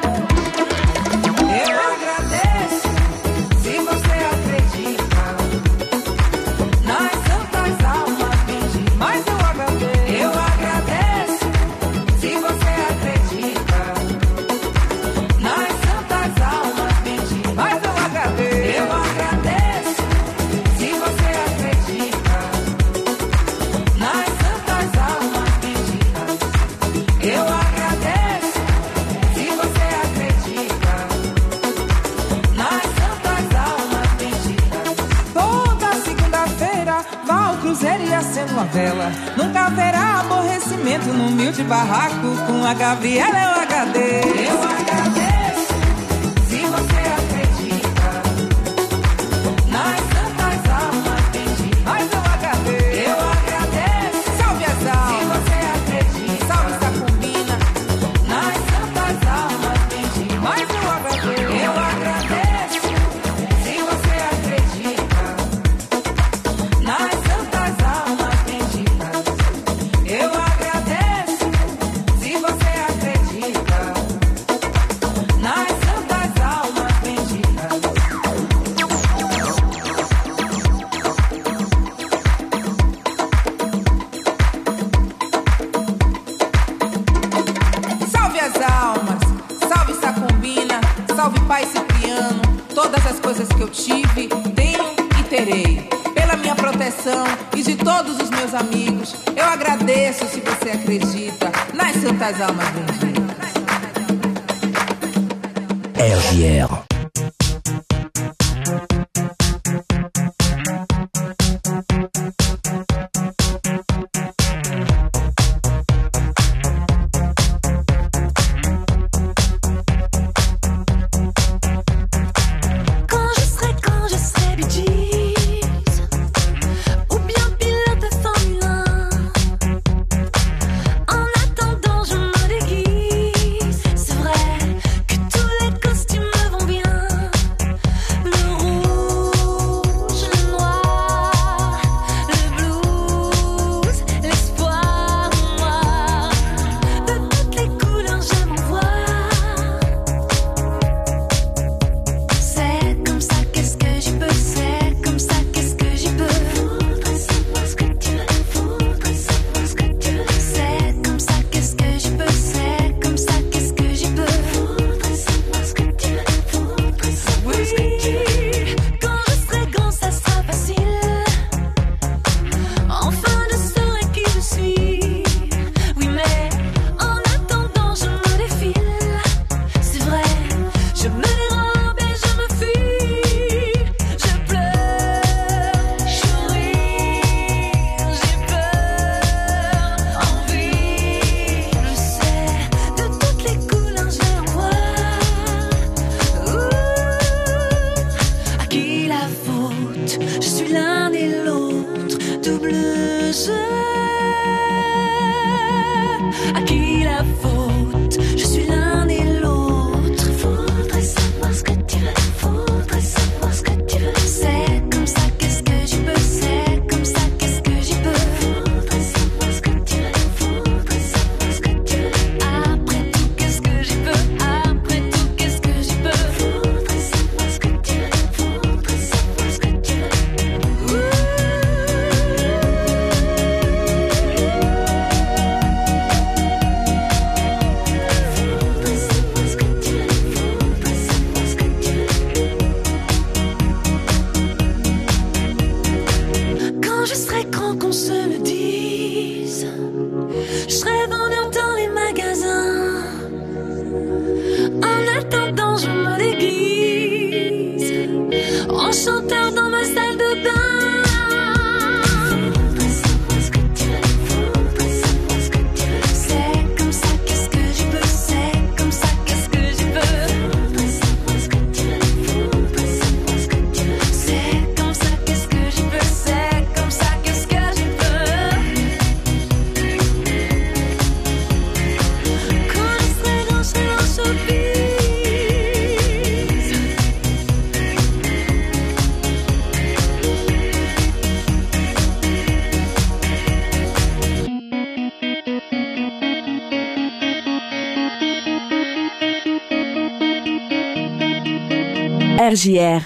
Eu agradeço. Se você acredita seria sendo uma vela. Nunca haverá aborrecimento no humilde barraco com a Gabriela é o H D. Eu agradeço se você acredita nas santas almas benditas. Mas eu H D. Eu agradeço. Salve as almas. Se você acredita. Salve Sacumbina nas santas almas benditas. Mas eu H D. Eu agradeço se você acredita nas santas almas benditas. Eu agradeço se você acredita nas santas almas benditas. Salve as almas, salve Sacumbina, salve Pai Cipriano, todas as coisas que eu tive, tenho e terei. Pela minha proteção e de todos os meus amigos, eu agradeço se você acredita nas santas almas benditas. R J R. Quand je serai, quand je serai Bee Gees, ou bien pilote de Formule un. En attendant, je me déguise. C'est vrai que tous les costumes me vont bien. Le rouge, le noir, le blues, l'espoir noir. De toutes les couleurs, je m'en vois. C'est comme ça, qu'est-ce que j'y peux? C'est comme ça, qu'est-ce que j'y peux? Faudrait savoir ce que tu veux. Faudrait savoir ce que tu veux. C'est comme ça, qu'est-ce que j'y peux? C'est comme ça, qu'est-ce que j'y peux? Faudrait savoir ce que tu veux. Faudrait savoir ce que tu veux. Quand je serai grand, ça sera facile. Enfin, je saurai qui je suis. Oui, mais en attendant, je me défile. C'est vrai, je me dérobe et je me fuis. Je pleure, je ris, j'ai peur, envie. Je sais, de toutes les couleurs, je en vois. Ouh, à qui la faute? Je suis l'un et l'autre, double jeu. À qui la faute? Je suis l'un et l'autre. Faudrait savoir ce que tu veux. Faudrait savoir ce que tu veux. C'est comme ça, qu'est-ce que j'y peux? C'est comme ça, qu'est-ce que j'y peux? Faudrait savoir ce que tu veux. Faudrait savoir ce que tu veux. Après tout, qu'est-ce que j'y peux? Après tout, qu'est-ce que j'y peux? Faudrait savoir ce que tu veux. Faudrait savoir ce que tu veux. Ouh. Faudrait savoir ce que tu veux. Faudrait savoir ce que tu veux. Quand je serai grand, qu'on se le dise, je serai vendeur dans les magasins. En attendant, je me déguise en chanteur dans ma salle de bain. Faudrait savoir ce que tu veux. Faudrait savoir ce que tu veux. C'est comme ça, qu'est-ce que j'y peux? C'est comme ça, qu'est-ce que j'y peux? Faudrait savoir ce que tu veux. Faudrait savoir ce que tu veux. C'est comme ça, qu'est-ce que j'y peux? C'est comme ça, qu'est-ce que j'y peux? Quand je serai grand, je serai grand showbiz. R J R.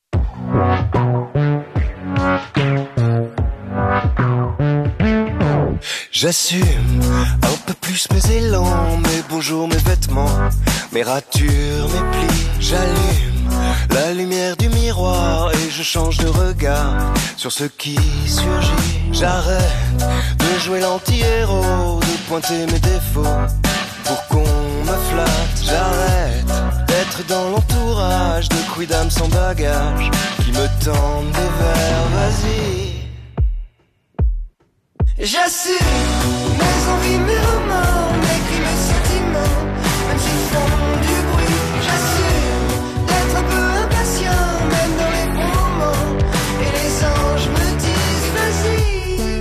J'assume un peu plus mes élans, mes beaux jours, mes vêtements, mes ratures, mes plis. J'allume la lumière du miroir et je change de regard sur ce qui surgit. J'arrête de jouer l'anti-héros, de pointer mes défauts pour qu'on me flatte. J'arrête d'être dans l'entourage de quidam sans bagage qui me tendent des verres. Vas-y, J'assume mes envies, mes romans, mes cris, mes sentiments, même s'ils font du bruit. J'assume d'être un peu impatient, même dans les bons moments. Et les anges me disent vas-y.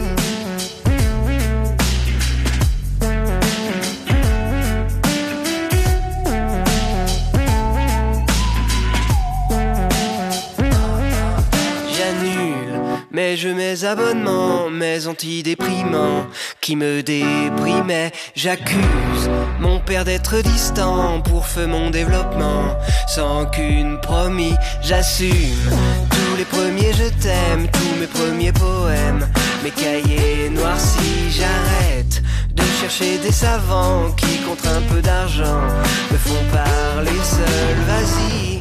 J'annule mes jeux, mes abonnements, mes antidéprimants qui me déprimaient. J'accuse mon père d'être distant pour feu mon développement. Sans qu'une promis, j'assume tous les premiers je t'aime, tous mes premiers poèmes, mes cahiers noircis. J'arrête de chercher des savants qui, contre un peu d'argent, me font parler seul. Vas-y.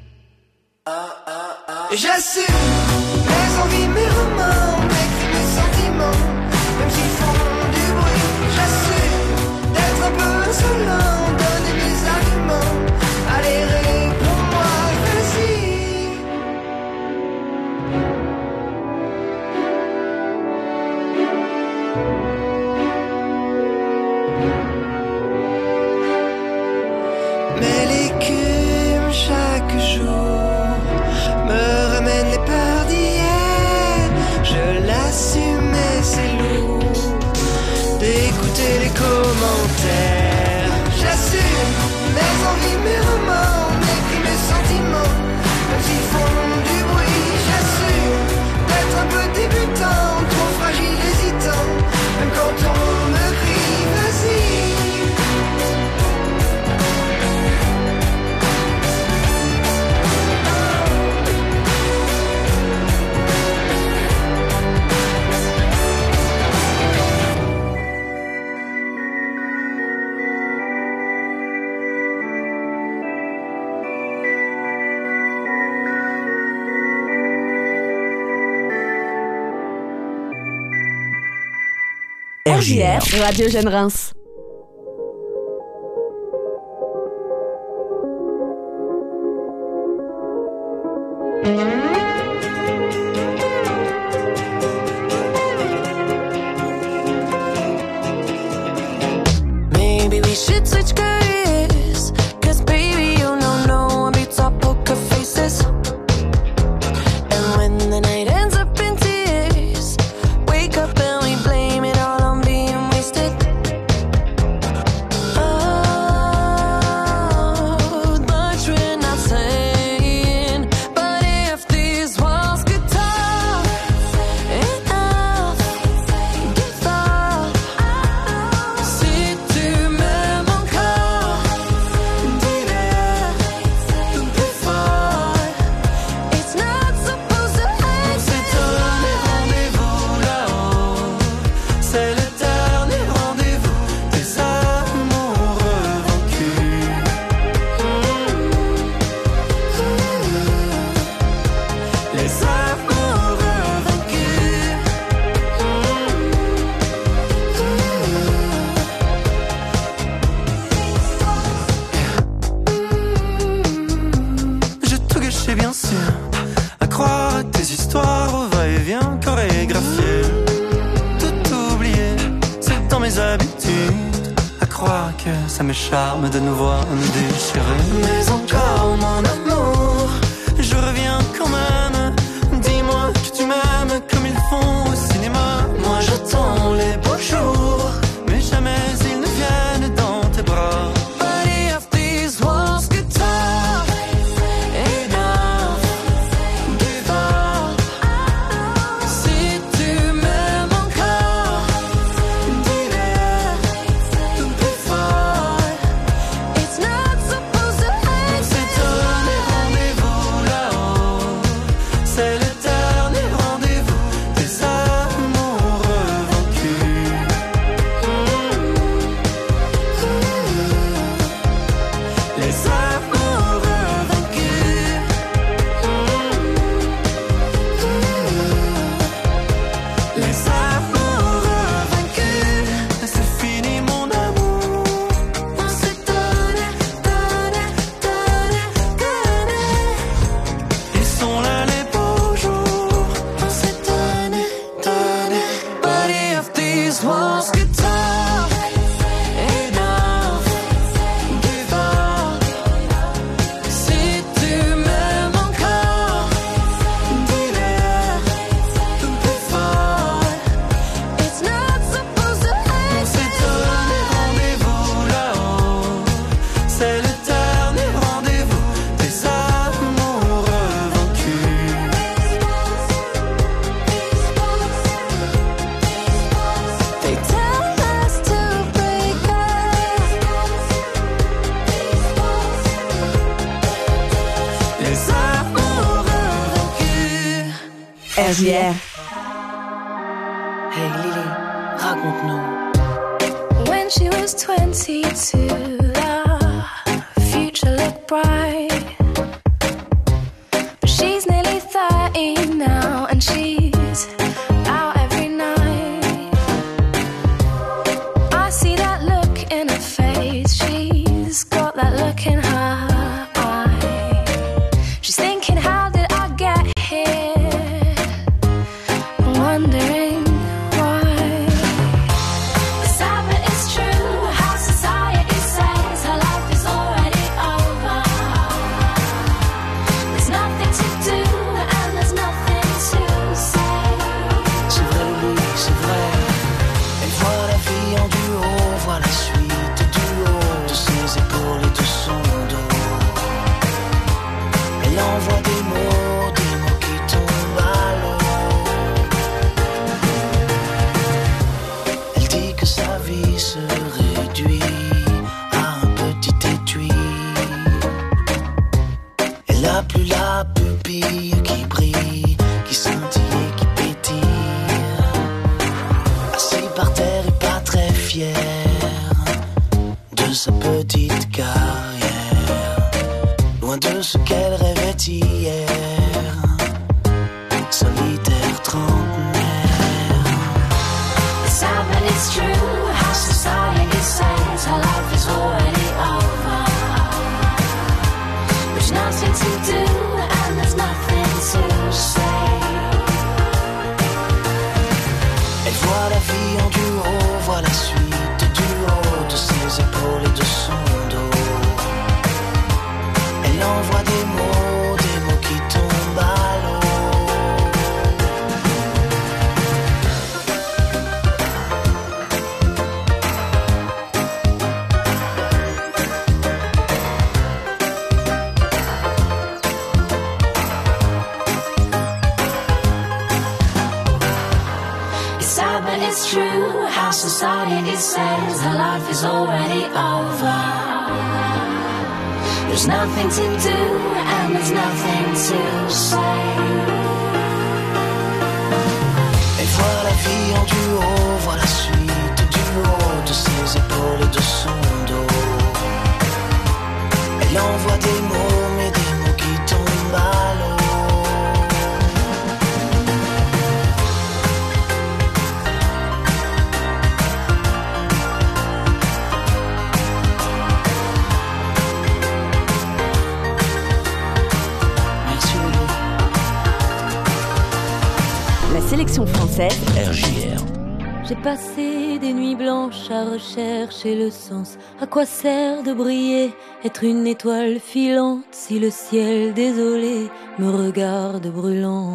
J'assume mes envies, mes romans, mes cris, mes sentiments, même s'ils font du bruit. J'assume d'être un peu insolent, donner mes arguments. Allez, réponds-moi, vas-y. Mais l'écume chaque jour me ramène les peurs d'hier. Je l'assume mais c'est lourd d'écouter les commentaires. J'assume mes envies, mes romans, mes cris, mes sentiments, même s'ils font du bruit. J'assume d'être un peu débutant, trop fragile, hésitant, même quand on me crie vas-y. R J R, Radio Jeune Reims. Maybe we should switch careers, 'cause baby you know no one beats our poker faces. And when the night ends up in tears, wake up and we blame it all on being wasted. Oh, much we're not saying, but if these walls could talk, enough, give up. Si tu m'aimes encore, dis-le plus fort. It's not supposed to end. C'est donné rendez-vous là-haut. C'est le dernier rendez-vous des amoureux vaincus. Les amoureux vaincus. J'ai tout gâché bien sûr, à croire à tes histoires au va-et-vient chorégraphiées. Tout oublié, c'est dans mes habitudes, à croire que ça me charme de nous voir nous déchirer. Mais encore mon amour, je reviens quand même. Dis-moi que tu m'aimes comme ils font au cinéma. Moi j'attends les beaux jours, mais jamais ils ne viennent dans tes bras. But if these walls could talk, enough, give up. Si tu m'aimes encore, dis-le plus fort. It's not supposed to end. C'est donné rendez-vous R J R. Hey Lily, raconte-nous. When she was twenty-two, the future looked bright. But she's nearly thirty now, and she's out every night. I see that look in her face, she's got that look in her eye. She's thinking, how did I get here? Wondering why. Sad but it's true, how society says her life is already over. There's nothing to do and there's nothing to say. C'est vrai Louis, c'est vrai. Elle voit la vie en duo, voit la suite du haut de ses épaules et de son dos. Elle envoie des mots, des mots qui tombent à l'eau. Elle dit que sa vie se réduit à un petit étui. Elle n'a plus la pupille qui brille, qui scintille et qui pétille. Assis par terre et pas très fier de sa petite carrière, loin de ce qu'elle rêvait hier, solitaire trentenaire. Sad but it's true, how society says her life is already over. There's nothing to do and there's nothing to say. Elle voit la vie en duo, voit la suite du haut de ses épaules et de son dos. Elle envoie des mots, des mots qui tombent à l'eau. It's sad but it's true, how society says her life is already over. There's nothing to do and there's nothing to say. Elle voit la vie en duo, voit la suite du haut de ses épaules et de son dos. Elle envoie des mots, mais des mots qui tombent à l'eau. Merci Lolo. La sélection française. R J R. J'ai passé des nuits blanches à rechercher le sens. À quoi sert de briller, être une étoile filante, si le ciel désolé me regarde brûlante?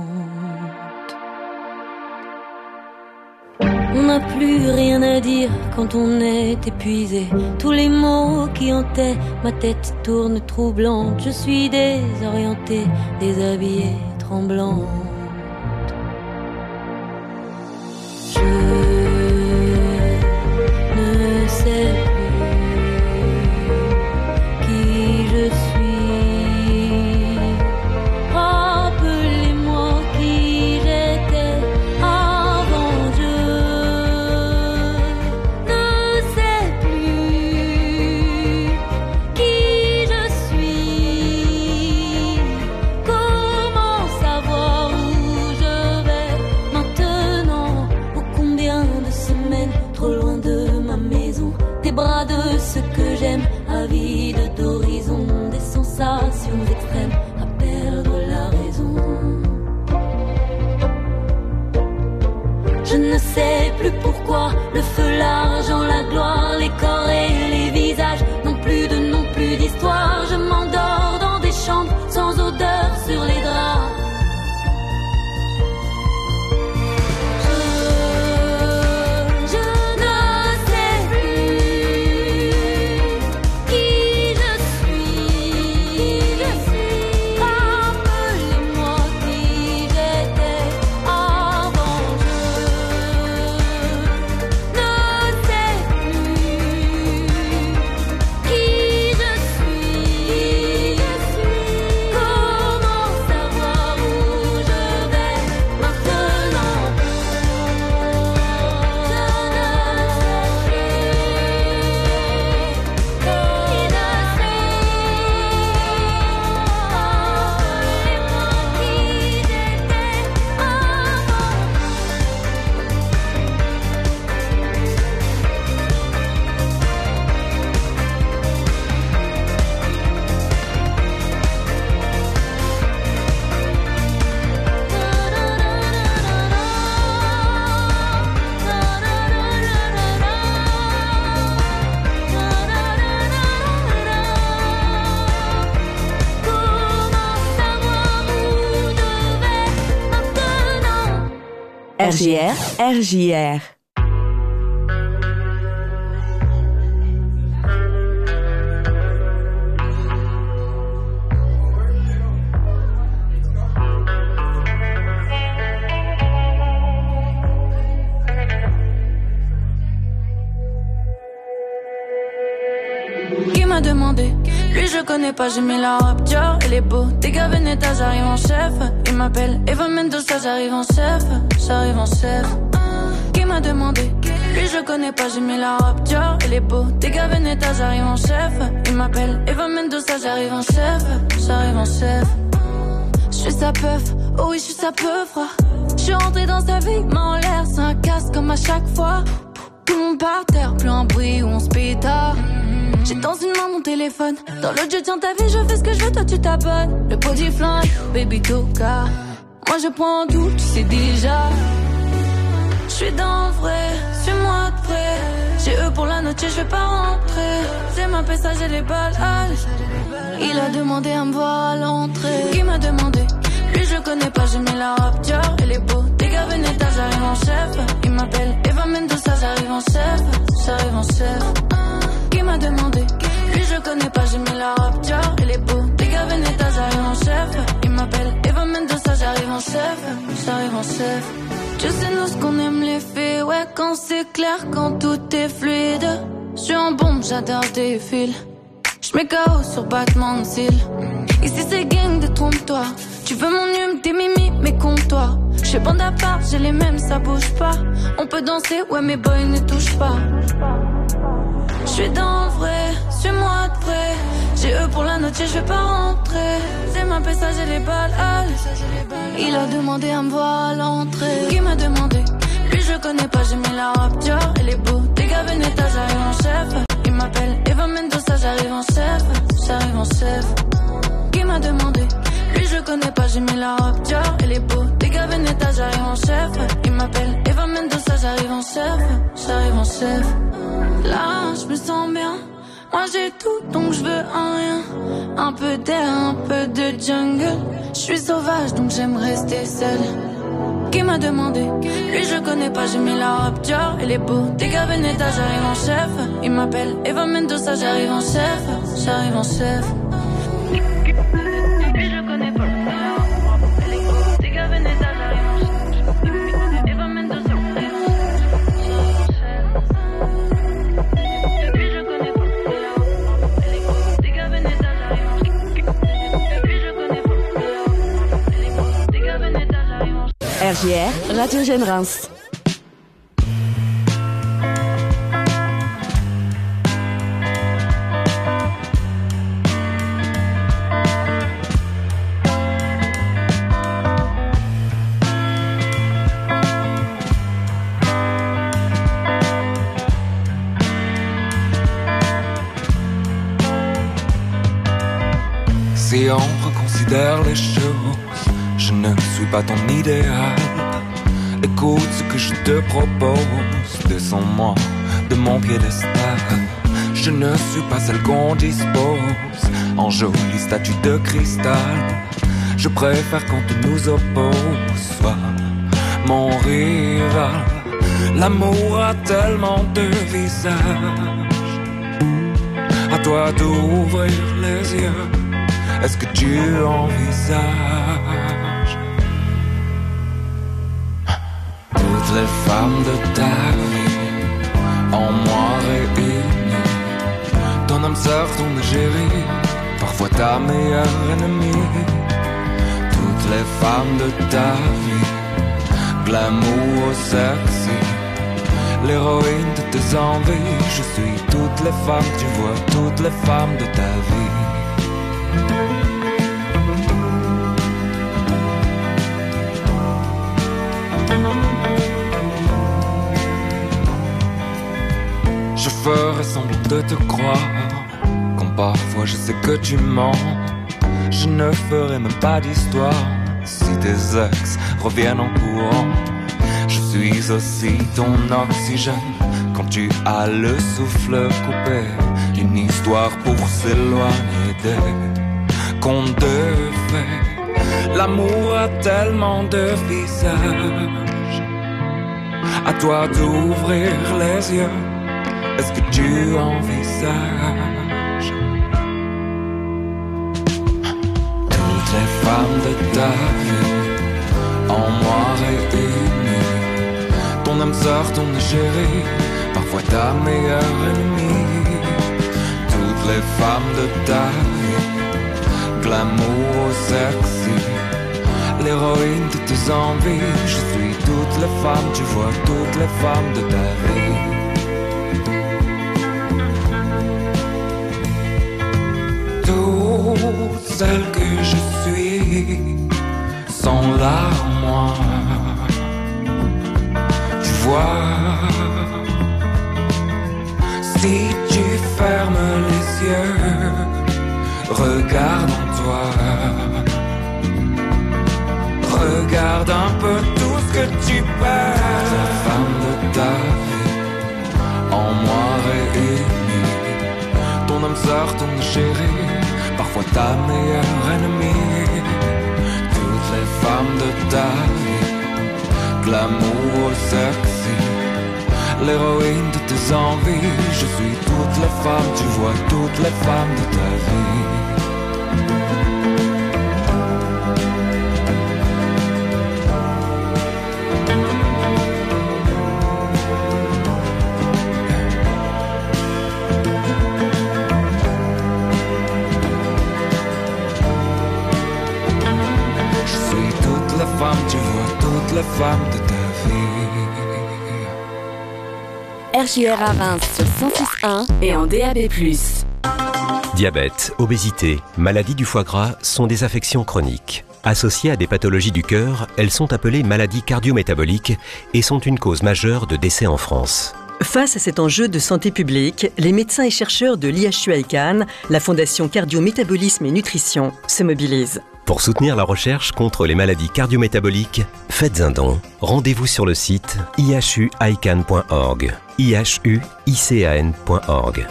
On n'a plus rien à dire quand on est épuisé. Tous les mots qui hantaient ma tête tournent troublante. Je suis désorientée, déshabillée, tremblante. Je ne sais plus qui je suis. Rappelez-moi qui j'étais avant. Je ne sais plus qui je suis. Comment savoir où je vais maintenant? Ô combien de semaines trop loin de ma maison, des bras de ce que j'aime, avide d'horizon, des sensations extrêmes à perdre la raison. Je ne sais plus pourquoi le feu, l'argent, la gloire, les corps et les visages n'ont plus de nom, plus d'histoire. Je m'endors dans des chambres sans odeur sur les draps. Je, je ne sais plus qui je suis. Je suis. Rappelez-moi qui j'étais avant. Je ne sais R J R, R J R. Qui m'a demandé? Lui je connais pas, j'ai mis la robe Dior, elle est beau. T'es gars Veneta, j'arrive en chef. Il m'appelle Eva Mendoza, j'arrive en chef. J'arrive en chef. Qui m'a demandé? Lui je connais pas, j'ai mis la robe Dior, elle est beau. T'es gars Veneta, j'arrive en chef. Il m'appelle Eva Mendoza, j'arrive en chef. J'arrive en chef. J'suis sa peuf, oh oui j'suis sa peuf. J'suis rentré dans sa vie, main en l'air, c'est un casse comme à chaque fois. Tout le monde par terre, plus un bruit où on se pétard. J'ai dans une main mon téléphone, dans l'autre je tiens ta vie, je fais ce que je veux, toi tu t'abonnes. Le body flingue, baby toka. Moi je prends tout, tu sais déjà. J'suis dans le vrai, suis-moi de près. J'ai eux pour la note, je vais pas rentrer. C'est ma passage et les balles. Il a demandé à me voir à l'entrée. Qui m'a demandé? Lui je connais pas, j'ai mis la robe Dior, elle est beau. Des gars Veneta, j'arrive en chef. Il m'appelle Eva Mendoza, j'arrive en chef. J'arrive en chef. Qui m'a demandé? Lui je connais pas, j'ai mis la robe Dior, elle est beau. Des gars Veneta, j'arrive en chef. Il m'appelle Eva Mendoza, j'arrive en chef. J'arrive en chef. Tu sais nous ce qu'on aime les filles, ouais quand c'est clair, quand tout est fluide. J'suis en bombe, j'adore tes fils. J'mets K O sur battement de cils. Ici c'est gang de trompe-toi. Tu veux mon hume, tes mimi, mais compte-toi. J'fais bande à part, j'ai les mêmes, ça bouge pas. On peut danser, ouais mes boys ne touchent pas. J'suis dans le vrai, suis-moi de près. J'ai eux pour la note, je vais pas rentrer. C'est ma passage et les balles. Il a demandé à me voir à l'entrée. Qui m'a demandé? Lui je connais pas, j'ai mis la robe Dior, elle est beau. Des gars Veneta, j'arrive en chef. Il m'appelle Eva Mendoza, j'arrive en chef. J'arrive en chef. Qui m'a demandé? Lui je connais pas, j'ai mis la robe Dior, elle est beau. Des gars Veneta, j'arrive en chef. Il m'appelle Eva Mendoza, j'arrive en chef. J'arrive en chef. Là je me sens bien. Moi j'ai tout donc je veux un rien. Un peu d'air, un peu de jungle. Je suis sauvage donc j'aime rester seule. Qui m'a demandé? Lui je connais pas, j'ai mis la robe Dior, elle est beau. Des gars Veneta, j'arrive en chef. Il m'appelle Eva Mendoza, j'arrive en chef. J'arrive en chef. Lui je connais pas, elle est beau. Des gars Veneta, j'arrive en chef. Eva Mendoza, j'arrive en chef. Lui je connais pas, elle est beau. Des gars Veneta, j'arrive en chef. Lui je connais pas, elle est beau. Des gars Veneta, j'arrive en chef. R J R, Radio Générance. Si on reconsidère les choses, je ne suis pas ton idéal. Écoute ce que je te propose, descends-moi de mon piédestal. Je ne suis pas celle qu'on dispose en jolie statue de cristal. Je préfère quand tu nous opposes, sois mon rival. L'amour a tellement de visages, à toi d'ouvrir les yeux. Est-ce que tu envisages toutes les femmes de ta vie en moi réunies? Ton âme sœur, ton égérie, parfois ta meilleure ennemie. Toutes les femmes de ta vie, glamour sexy, l'héroïne de tes envies. Je suis toutes les femmes, tu vois, toutes les femmes de ta vie. Je ferai semblant de te croire, quand parfois je sais que tu mens. Je ne ferai même pas d'histoire si tes ex reviennent en courant. Je suis aussi ton oxygène quand tu as le souffle coupé. Une histoire pour s'éloigner des contes de fées. L'amour a tellement de visages, toi d'ouvrir les yeux. Est-ce que tu envisages toutes les femmes de ta vie en moi réunies? Ton âme sœur, ton égérie, parfois ta meilleure ennemie. Toutes les femmes de ta vie, glamour sexy, l'héroïne de tes envies. Je suis toutes les femmes, tu vois, toutes les femmes de ta vie. Toutes celles que je suis sont là en moi. Tu vois, si tu fermes les yeux, regarde en toi. Regarde un peu tout ce que tu perds. La femme de ta vie, en moi réunie. Ton âme sœur, ton chéri, parfois ta meilleure ennemie. Toutes les femmes de ta vie, glamour sexy, l'héroïne de tes envies. Je suis toutes les femmes, tu vois, toutes les femmes de ta vie. Tu vois toutes les femmes de ta vie. R J R à Reims sur cent six point un et en D A B plus. Diabète, obésité, maladie du foie gras sont des affections chroniques. Associées à des pathologies du cœur, elles sont appelées maladies cardio-métaboliques et sont une cause majeure de décès en France. Face à cet enjeu de santé publique, les médecins et chercheurs de l'I H U Icahn, la Fondation Cardio-Métabolisme et Nutrition, se mobilisent. Pour soutenir la recherche contre les maladies cardio-métaboliques, faites un don. Rendez-vous sur le site i h u icahn point org. i h u i c a n point org.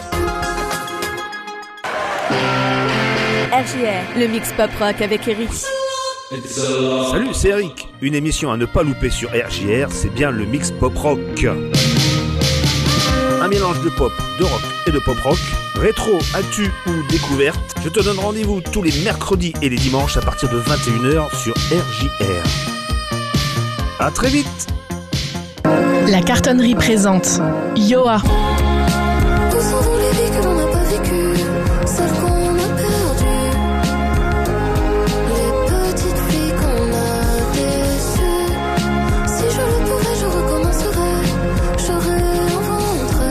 R J R, le mix pop rock avec Eric. Salut, c'est Eric. Une émission à ne pas louper sur R J R, c'est bien le mix pop rock. Un mélange de pop, de rock et de pop rock, rétro, actu ou découverte. Je te donne rendez-vous tous les mercredis et les dimanches à partir de vingt et une heures sur R J R. À très vite. La cartonnerie présente Yoa. Où sont les vies que l'on n'a pas vécues, celles qu'on a perdues, les petites filles qu'on a déçues. Si je le pouvais, je recommencerais, j'aurais inventé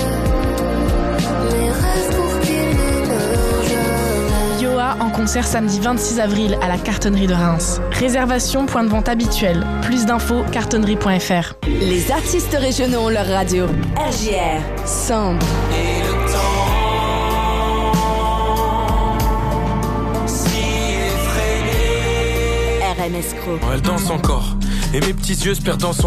mes rêves pour qu'ils n'émeurent jamais. Yoa en concert samedi vingt-six avril à la cartonnerie de Reims. Réservation, point de vente habituel. Plus d'infos, cartonnerie point f r. Les artistes régionaux ont leur radio. R J R, Sound. Et le temps si effrayé. R M S Crow. Elle danse encore et mes petits yeux se perdent dans son